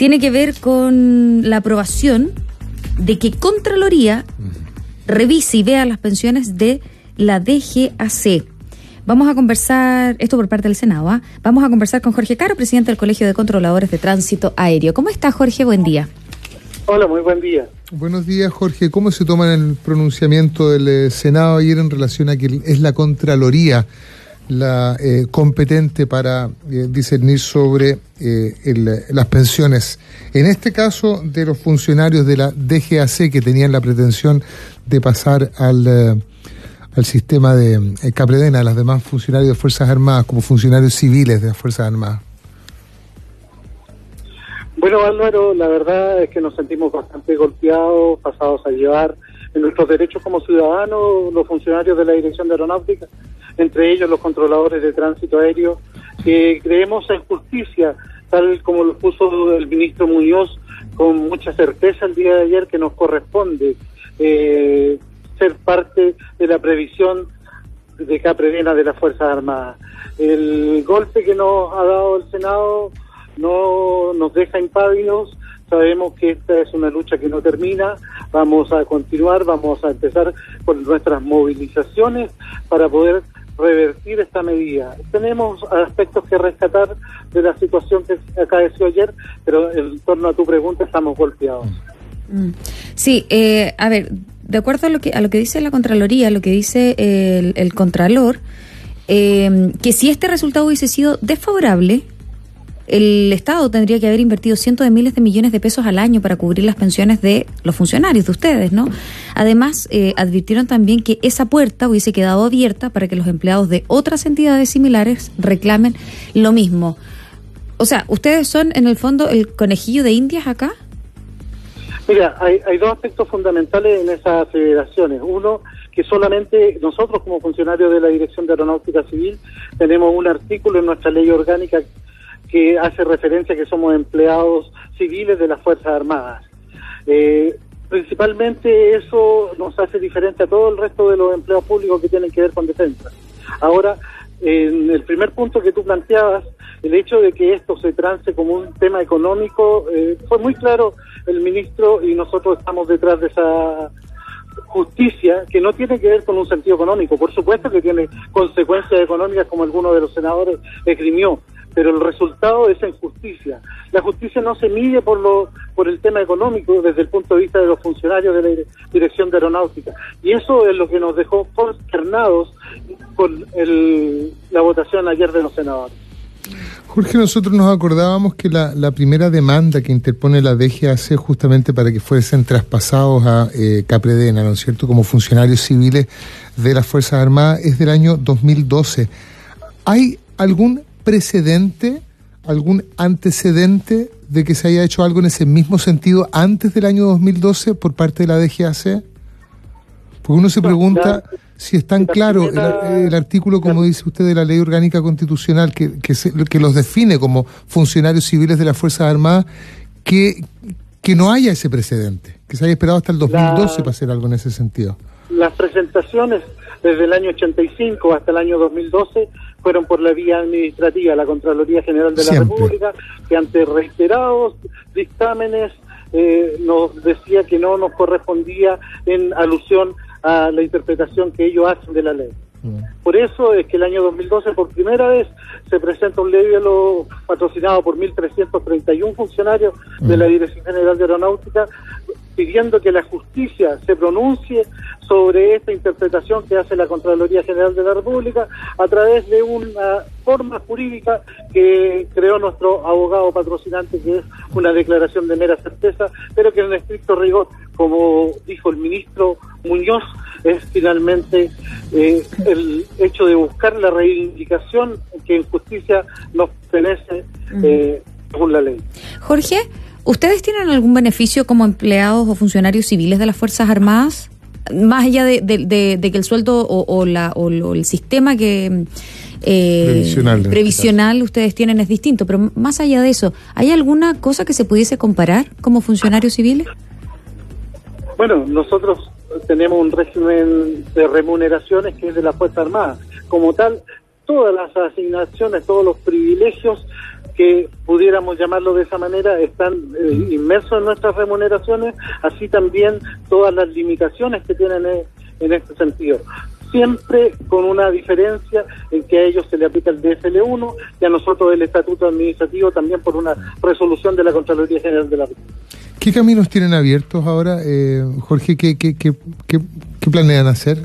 tiene que ver con la aprobación de que Contraloría revise y vea las pensiones de la DGAC. Vamos a conversar, esto por parte del Senado, Vamos a conversar con Jorge Caro, presidente del Colegio de Controladores de Tránsito Aéreo. ¿Cómo está, Jorge? Buen día. Hola, muy buen día. Buenos días, Jorge. ¿Cómo se toma el pronunciamiento del Senado ayer en relación a que es la Contraloría la competente para discernir sobre las pensiones, en este caso de los funcionarios de la DGAC que tenían la pretensión de pasar al sistema de Capredena, a los demás funcionarios de Fuerzas Armadas, como funcionarios civiles de las Fuerzas Armadas? Bueno, Álvaro, la verdad es que nos sentimos bastante golpeados, pasados a llevar en nuestros derechos como ciudadanos, los funcionarios de la Dirección de Aeronáutica, entre ellos los controladores de tránsito aéreo, que creemos en justicia, tal como lo puso el ministro Muñoz con mucha certeza el día de ayer, que nos corresponde ser parte de la previsión de Capredena de las Fuerzas Armadas. El golpe que nos ha dado el Senado no nos deja impávidos. Sabemos que esta es una lucha que no termina, vamos a continuar, vamos a empezar con nuestras movilizaciones para poder revertir esta medida. Tenemos aspectos que rescatar de la situación que acaeció ayer, pero en torno a tu pregunta estamos golpeados. Sí, a ver, de acuerdo a lo que dice la Contraloría, lo que dice el Contralor, que si este resultado hubiese sido desfavorable, el Estado tendría que haber invertido cientos de miles de millones de pesos al año para cubrir las pensiones de los funcionarios, de ustedes, ¿no? Además, advirtieron también que esa puerta hubiese quedado abierta para que los empleados de otras entidades similares reclamen lo mismo. O sea, ¿ustedes son, en el fondo, el conejillo de Indias acá? Mira, hay dos aspectos fundamentales en esas federaciones. Uno, que solamente nosotros como funcionarios de la Dirección de Aeronáutica Civil tenemos un artículo en nuestra ley orgánica que hace referencia a que somos empleados civiles de las Fuerzas Armadas. Principalmente eso nos hace diferente a todo el resto de los empleados públicos que tienen que ver con defensa. Ahora, en el primer punto que tú planteabas, el hecho de que esto se trance como un tema económico, fue muy claro el ministro, y nosotros estamos detrás de esa justicia que no tiene que ver con un sentido económico. Por supuesto que tiene consecuencias económicas, como alguno de los senadores esgrimió, pero el resultado es en justicia. La justicia no se mide por el tema económico desde el punto de vista de los funcionarios de la Dirección de Aeronáutica, y eso es lo que nos dejó consternados con la votación ayer de los senadores. Jorge, nosotros nos acordábamos que la primera demanda que interpone la DGAC justamente para que fuesen traspasados a Capredena, ¿no es cierto?, como funcionarios civiles de las Fuerzas Armadas, es del año 2012. ¿Hay algún precedente, algún antecedente de que se haya hecho algo en ese mismo sentido antes del año 2012 por parte de la DGAC? Porque uno se pregunta si es tan claro el artículo, como dice usted, de la Ley Orgánica Constitucional que los define como funcionarios civiles de las Fuerzas Armadas, que no haya ese precedente, que se haya esperado hasta el 2012 para hacer algo en ese sentido. Las presentaciones desde el año 85 hasta el año 2012 fueron por la vía administrativa, la Contraloría General de la República, que ante reiterados dictámenes nos decía que no nos correspondía en alusión a la interpretación que ellos hacen de la ley. Por eso es que el año 2012 por primera vez se presenta un lévelo patrocinado por 1.331 funcionarios de la Dirección General de Aeronáutica, pidiendo que la justicia se pronuncie sobre esta interpretación que hace la Contraloría General de la República a través de una forma jurídica que creó nuestro abogado patrocinante, que es una declaración de mera certeza, pero que en estricto rigor, como dijo el ministro Muñoz, es finalmente el hecho de buscar la reivindicación que en justicia nos pertenece según la ley. Jorge, ¿ustedes tienen algún beneficio como empleados o funcionarios civiles de las Fuerzas Armadas? Más allá de que el sueldo o el sistema que previsional ustedes tienen es distinto, pero más allá de eso, ¿hay alguna cosa que se pudiese comparar como funcionarios civiles? Bueno, nosotros tenemos un régimen de remuneraciones que es de la Fuerza Armada. Como tal, todas las asignaciones, todos los privilegios que pudiéramos llamarlo de esa manera, están inmersos en nuestras remuneraciones, así también todas las limitaciones que tienen en este sentido. Siempre con una diferencia en que a ellos se le aplica el DFL1 y a nosotros el estatuto administrativo también por una resolución de la Contraloría General de la República. ¿Qué caminos tienen abiertos ahora, Jorge? ¿Qué planean hacer?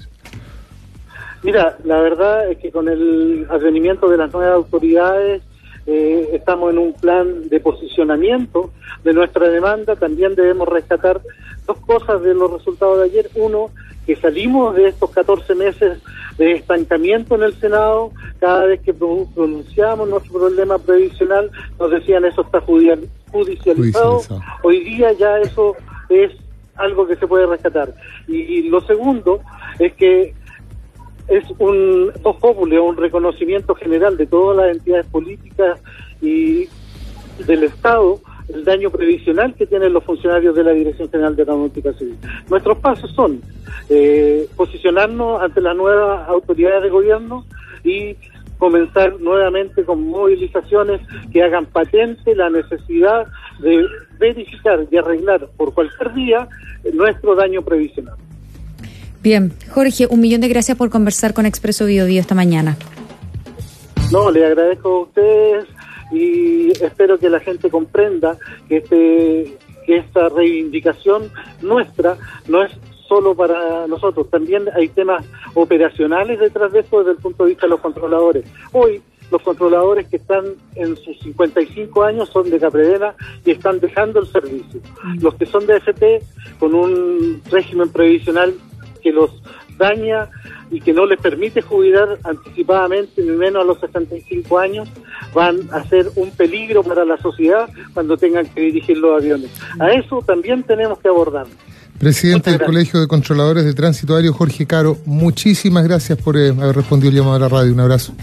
Mira, la verdad es que con el advenimiento de las nuevas autoridades estamos en un plan de posicionamiento de nuestra demanda. También debemos rescatar dos cosas de los resultados de ayer. Uno, que salimos de estos 14 meses de estancamiento en el Senado. Cada vez que pronunciamos nuestro problema previsional nos decían eso está judicializado. Hoy día ya eso es algo que se puede rescatar. Y lo segundo es que es un reconocimiento general de todas las entidades políticas y del Estado el daño previsional que tienen los funcionarios de la Dirección General de Aeronáutica Civil. Nuestros pasos son posicionarnos ante las nuevas autoridades de gobierno y comenzar nuevamente con movilizaciones que hagan patente la necesidad de verificar y arreglar por cualquier día nuestro daño previsional. Bien, Jorge, 1.000.000 de gracias por conversar con Expreso Biobío esta mañana. No, le agradezco a ustedes y espero que la gente comprenda que esta reivindicación nuestra no es solo para nosotros, también hay temas operacionales detrás de esto desde el punto de vista de los controladores. Hoy los controladores que están en sus 55 años son de Capredena y están dejando el servicio. Los que son de AFP con un régimen previsional que los daña y que no les permite jubilar anticipadamente, ni menos a los 65 años, van a ser un peligro para la sociedad cuando tengan que dirigir los aviones. A eso también tenemos que abordar. Presidente del Colegio de Controladores de Tránsito Aéreo, Jorge Caro, muchísimas gracias por haber respondido el llamado a la radio. Un abrazo.